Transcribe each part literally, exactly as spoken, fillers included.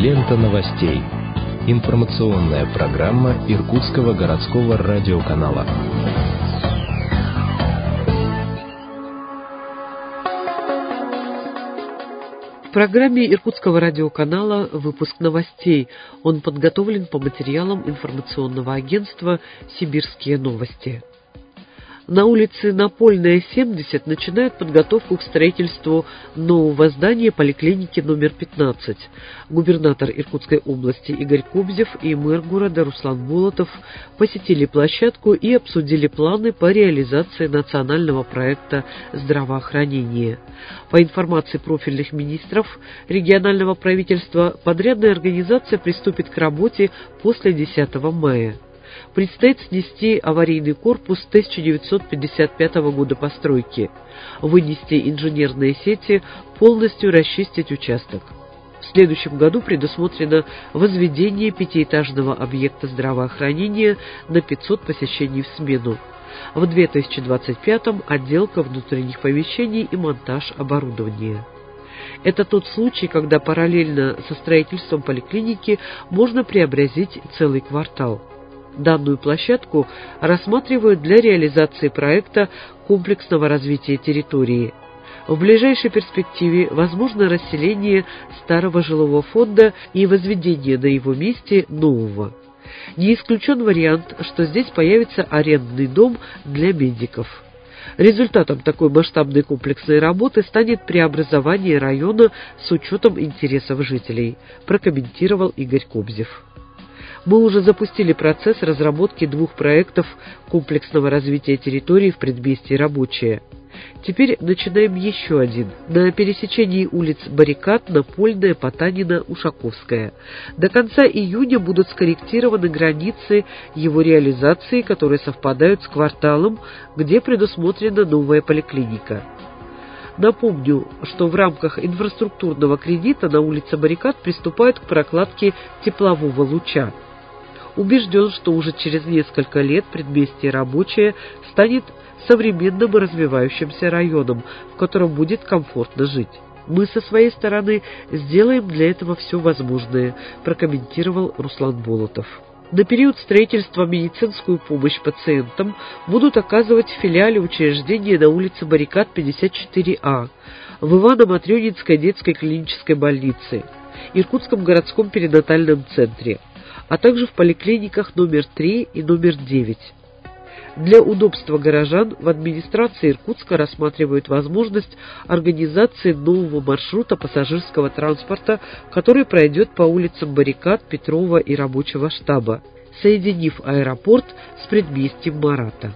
Лента новостей. Информационная программа Иркутского городского радиоканала. В программе Иркутского радиоканала выпуск новостей. Он подготовлен по материалам информационного агентства «Сибирские новости». На улице Напольная, семьдесят начинают подготовку к строительству нового здания поликлиники номер пятнадцать. Губернатор Иркутской области Игорь Кобзев и мэр города Руслан Болотов посетили площадку и обсудили планы по реализации национального проекта здравоохранения. По информации профильных министров регионального правительства, подрядная организация приступит к работе после десятого мая. Предстоит снести аварийный корпус тысяча девятьсот пятьдесят пятого года постройки, вынести инженерные сети, полностью расчистить участок. В следующем году предусмотрено возведение пятиэтажного объекта здравоохранения на пятьсот посещений в смену. В две тысячи двадцать пятом отделка внутренних помещений и монтаж оборудования. Это тот случай, когда параллельно со строительством поликлиники можно преобразить целый квартал. Данную площадку рассматривают для реализации проекта комплексного развития территории. В ближайшей перспективе возможно расселение старого жилого фонда и возведение на его месте нового. Не исключен вариант, что здесь появится арендный дом для медиков. Результатом такой масштабной комплексной работы станет преобразование района с учетом интересов жителей, прокомментировал Игорь Кобзев. Мы уже запустили процесс разработки двух проектов комплексного развития территории в предместье Рабочее. Теперь начинаем еще один, на пересечении улиц Баррикад, Напольная, Потанина, Ушаковская. До конца июня будут скорректированы границы его реализации, которые совпадают с кварталом, где предусмотрена новая поликлиника. Напомню, что в рамках инфраструктурного кредита на улице Баррикад приступают к прокладке теплового луча. Убежден, что уже через несколько лет предместье Рабочее станет современным и развивающимся районом, в котором будет комфортно жить. Мы со своей стороны сделаем для этого все возможное, прокомментировал Руслан Болотов. На период строительства медицинскую помощь пациентам будут оказывать в филиале учреждения на улице Баррикад пятьдесят четыре А, в Ивано-Матрёнинской детской клинической больнице, Иркутском городском перинатальном центре, а также в поликлиниках номер три и номер девять. Для удобства горожан в администрации Иркутска рассматривают возможность организации нового маршрута пассажирского транспорта, который пройдет по улицам Баррикад, Петрова и Рабочего штаба, соединив аэропорт с предместьем Марата.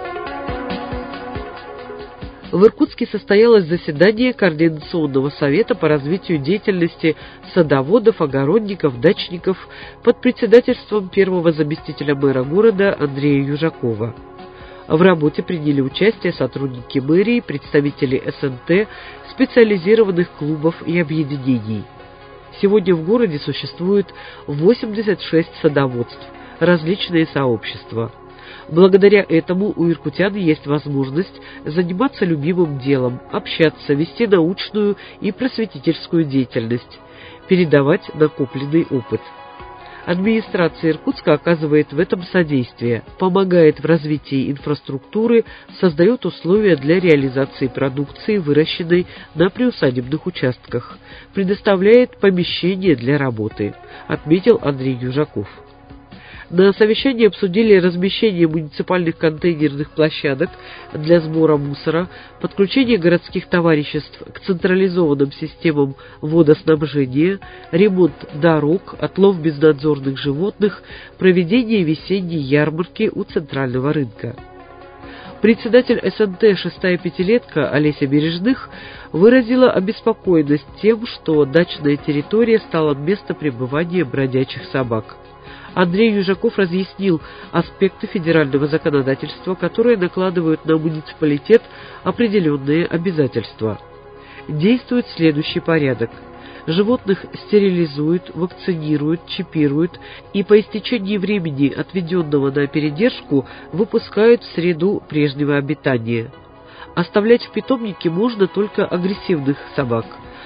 В Иркутске состоялось заседание Координационного совета по развитию деятельности садоводов, огородников, дачников под председательством первого заместителя мэра города Андрея Южакова. В работе приняли участие сотрудники мэрии, представители эс эн тэ, специализированных клубов и объединений. Сегодня в городе существует восемьдесят шесть садоводств, различные сообщества. Благодаря этому у иркутян есть возможность заниматься любимым делом, общаться, вести научную и просветительскую деятельность, передавать накопленный опыт. Администрация Иркутска оказывает в этом содействие, помогает в развитии инфраструктуры, создает условия для реализации продукции, выращенной на приусадебных участках, предоставляет помещения для работы, отметил Андрей Южаков. На совещании обсудили размещение муниципальных контейнерных площадок для сбора мусора, подключение городских товариществ к централизованным системам водоснабжения, ремонт дорог, отлов безнадзорных животных, проведение весенней ярмарки у центрального рынка. Председатель эс эн тэ «Шестая пятилетка» Олеся Бережных выразила обеспокоенность тем, что дачная территория стала местом пребывания бродячих собак. Андрей Южаков разъяснил аспекты федерального законодательства, которые накладывают на муниципалитет определенные обязательства. Действует следующий порядок. Животных стерилизуют, вакцинируют, чипируют и по истечении времени, отведенного на передержку, выпускают в среду прежнего обитания. Оставлять в питомнике можно только агрессивных собак.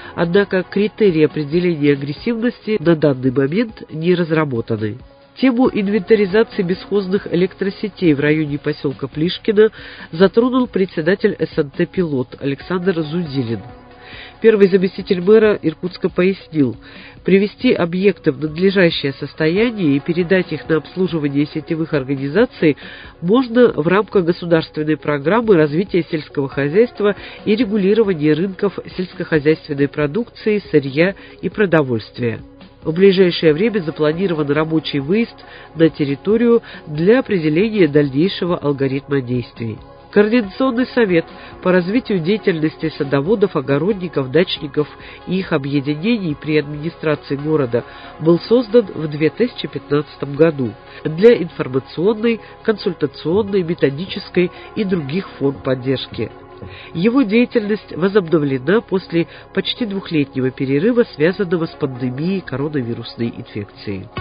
однако критерии определения агрессивности на данный момент не разработаны. Тему инвентаризации бесхозных электросетей в районе поселка Плишкино затронул председатель эс эн тэ «Пилот» Александр Зудилин. Первый заместитель мэра Иркутска пояснил, привести объекты в надлежащее состояние и передать их на обслуживание сетевых организаций можно в рамках государственной программы развития сельского хозяйства и регулирования рынков сельскохозяйственной продукции, сырья и продовольствия. В ближайшее время запланирован рабочий выезд на территорию для определения дальнейшего алгоритма действий. Координационный совет по развитию деятельности садоводов, огородников, дачников и их объединений при администрации города был создан в две тысячи пятнадцатом году для информационной, консультационной, методической и других форм поддержки. Его деятельность возобновлена после почти двухлетнего перерыва, связанного с пандемией коронавирусной инфекции.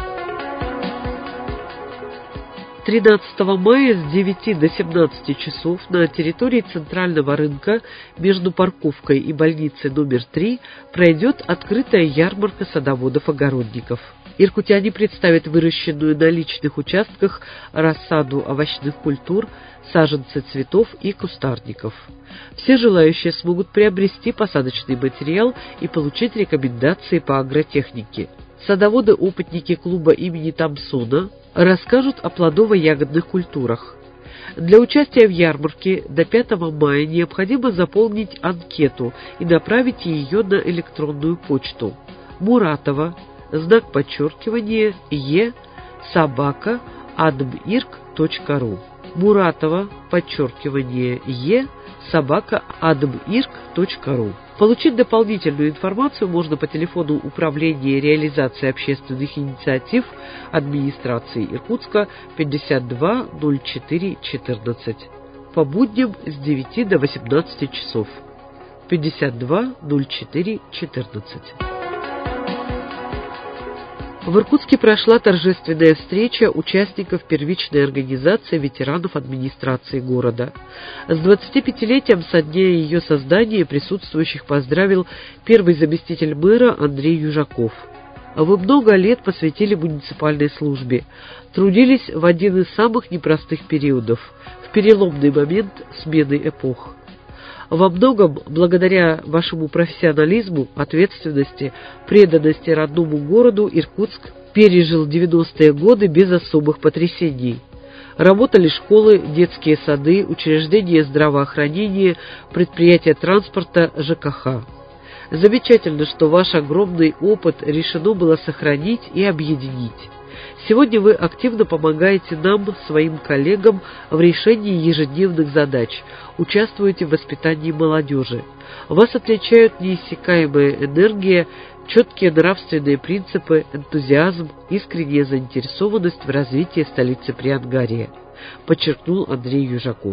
тринадцатого мая с девяти до семнадцати часов на территории центрального рынка между парковкой и больницей номер три пройдет открытая ярмарка садоводов-огородников. Иркутяне представят выращенную на личных участках рассаду овощных культур, саженцы цветов и кустарников. Все желающие смогут приобрести посадочный материал и получить рекомендации по агротехнике. Садоводы-опытники клуба имени Тамсона расскажут о плодово-ягодных культурах. Для участия в ярмарке до пятого мая необходимо заполнить анкету и направить ее на электронную почту Муратова, знак подчеркивания, е, собака, адмирк точка ру. Муратова, подчеркивание, е, собака, адмирк точка ру. Получить дополнительную информацию можно по телефону Управления реализации общественных инициатив администрации Иркутска пятьдесят два ноль четыре четырнадцать. По будням с девяти до восемнадцати часов. пятьдесят два ноль четыре четырнадцать. В Иркутске прошла торжественная встреча участников первичной организации ветеранов администрации города. С двадцатипятилетием со дня ее создания присутствующих поздравил первый заместитель мэра Андрей Южаков. Вы много лет посвятили муниципальной службе, трудились в один из самых непростых периодов, в переломный момент смены эпох. Во многом, благодаря вашему профессионализму, ответственности, преданности родному городу, Иркутск пережил девяностые годы без особых потрясений. Работали школы, детские сады, учреждения здравоохранения, предприятия транспорта, жэ ка ха. Замечательно, что ваш огромный опыт решено было сохранить и объединить. Сегодня вы активно помогаете нам, своим коллегам, в решении ежедневных задач, участвуете в воспитании молодежи. Вас отличают неиссякаемая энергия, четкие нравственные принципы, энтузиазм, искренняя заинтересованность в развитии столицы Приангария, подчеркнул Андрей Южаков.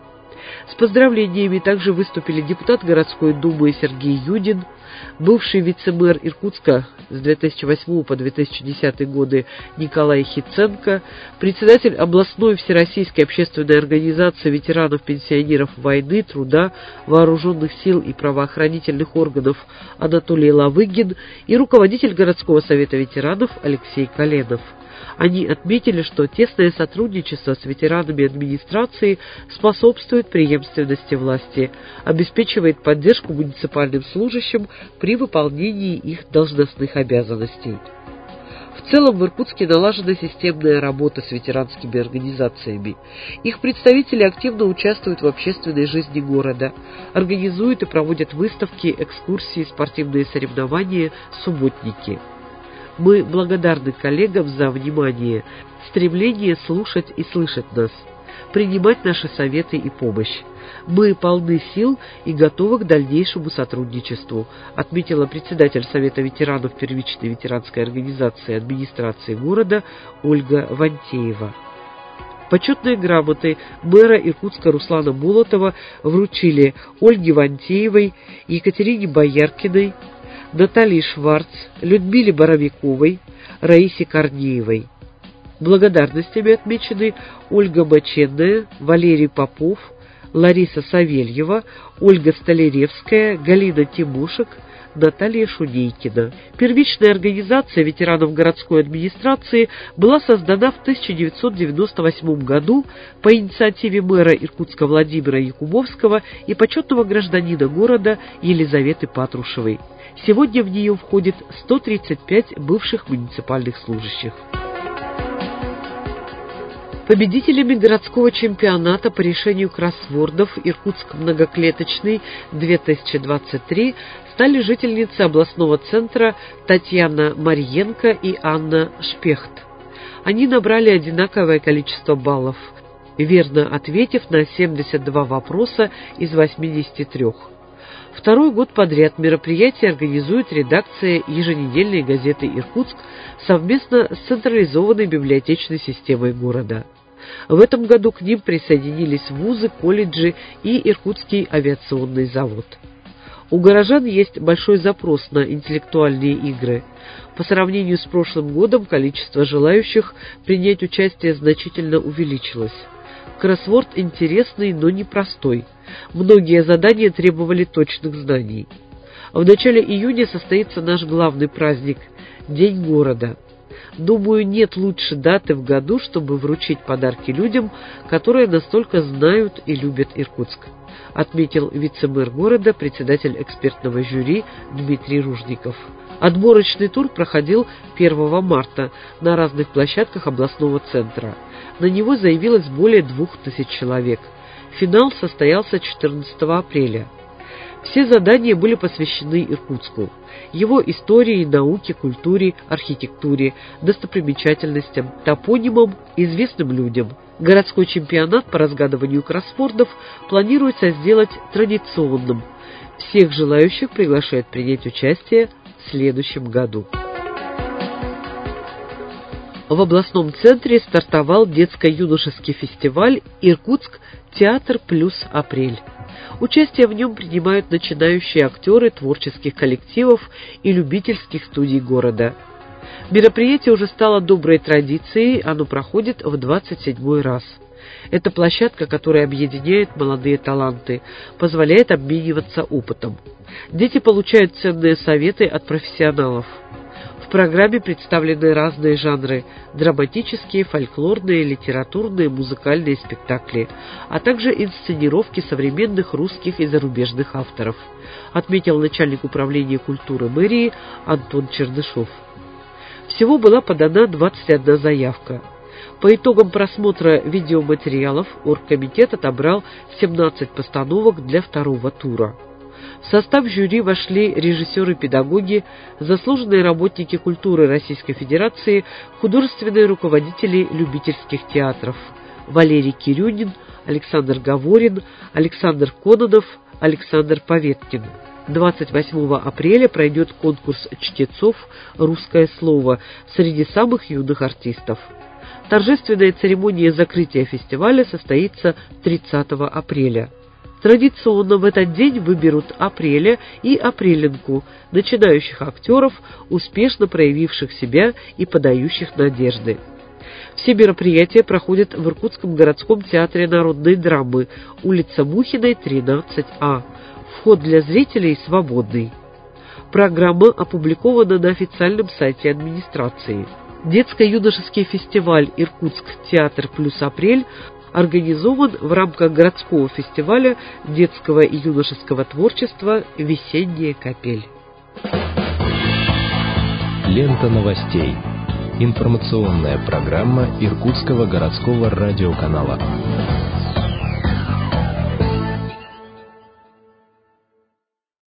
С поздравлениями также выступили депутат городской думы Сергей Юдин, бывший вице-мэр Иркутска с две тысячи восьмого по две тысячи десятый годы Николай Хиценко, председатель областной всероссийской общественной организации ветеранов-пенсионеров войны, труда, вооруженных сил и правоохранительных органов Анатолий Лавыгин и руководитель городского совета ветеранов Алексей Коленов. Они отметили, что тесное сотрудничество с ветеранами администрации способствует преемственности власти, обеспечивает поддержку муниципальным служащим при выполнении их должностных обязанностей. В целом в Иркутске налажена системная работа с ветеранскими организациями. Их представители активно участвуют в общественной жизни города, организуют и проводят выставки, экскурсии, спортивные соревнования, субботники. Мы благодарны коллегам за внимание, стремление слушать и слышать нас, принимать наши советы и помощь. Мы полны сил и готовы к дальнейшему сотрудничеству, отметила председатель Совета ветеранов первичной ветеранской организации администрации города Ольга Вантеева. Почетные грамоты мэра Иркутска Руслана Молотова вручили Ольге Вантеевой, Екатерине Бояркиной, Наталье Шварц, Людмиле Боровиковой, Раисе Корнеевой. Благодарностями отмечены Ольга Моченная, Валерий Попов, Лариса Савельева, Ольга Столяревская, Галина Тимушек, Наталья Шунейкина. Первичная организация ветеранов городской администрации была создана в тысяча девятьсот девяносто восьмом году по инициативе мэра Иркутска Владимира Якубовского и почетного гражданина города Елизаветы Патрушевой. Сегодня в нее входит сто тридцать пять бывших муниципальных служащих. Победителями городского чемпионата по решению кроссвордов «Иркутск многоклеточный две тысячи двадцать три» стали жительницы областного центра Татьяна Марьенко и Анна Шпехт. Они набрали одинаковое количество баллов, верно ответив на семьдесят два вопроса из восьмидесяти трёх. Второй год подряд мероприятие организует редакция еженедельной газеты «Иркутск» совместно с централизованной библиотечной системой города. В этом году к ним присоединились вузы, колледжи и Иркутский авиационный завод. У горожан есть большой запрос на интеллектуальные игры. По сравнению с прошлым годом количество желающих принять участие значительно увеличилось. Кроссворд интересный, но непростой. Многие задания требовали точных знаний. В начале июня состоится наш главный праздник – День города. Думаю, нет лучше даты в году, чтобы вручить подарки людям, которые настолько знают и любят Иркутск, отметил вице-мэр города, председатель экспертного жюри Дмитрий Ружников. Отборочный тур проходил первого марта на разных площадках областного центра. На него заявилось более двух тысяч человек. Финал состоялся четырнадцатого апреля. Все задания были посвящены Иркутску, его истории, науке, культуре, архитектуре, достопримечательностям, топонимам, известным людям. Городской чемпионат по разгадыванию кроссвордов планируется сделать традиционным. Всех желающих приглашают принять участие в следующем году. В областном центре стартовал детско-юношеский фестиваль «Иркутск. Театр плюс апрель». Участие в нем принимают начинающие актеры творческих коллективов и любительских студий города. Мероприятие уже стало доброй традицией, оно проходит в двадцать седьмой раз. Это площадка, которая объединяет молодые таланты, позволяет обмениваться опытом. Дети получают ценные советы от профессионалов. В программе представлены разные жанры – драматические, фольклорные, литературные, музыкальные спектакли, а также инсценировки современных русских и зарубежных авторов, отметил начальник управления культуры мэрии Антон Чернышов. Всего была подана двадцать одна заявка. По итогам просмотра видеоматериалов оргкомитет отобрал семнадцать постановок для второго тура. В состав жюри вошли режиссеры-педагоги, заслуженные работники культуры Российской Федерации, художественные руководители любительских театров Валерий Кирюнин, Александр Говорин, Александр Кононов, Александр Поветкин. двадцать восьмого апреля пройдет конкурс чтецов «Русское слово» среди самых юных артистов. Торжественная церемония закрытия фестиваля состоится тридцатого апреля. Традиционно в этот день выберут апреля и апреленку, начинающих актеров, успешно проявивших себя и подающих надежды. Все мероприятия проходят в Иркутском городском театре народной драмы, улица Мухиной, тринадцать А. Вход для зрителей свободный. Программа опубликована на официальном сайте администрации. Детско-юношеский фестиваль «Иркутск. Театр плюс апрель» организован в рамках городского фестиваля детского и юношеского творчества «Весенняя капель». Лента новостей. Информационная программа Иркутского городского радиоканала.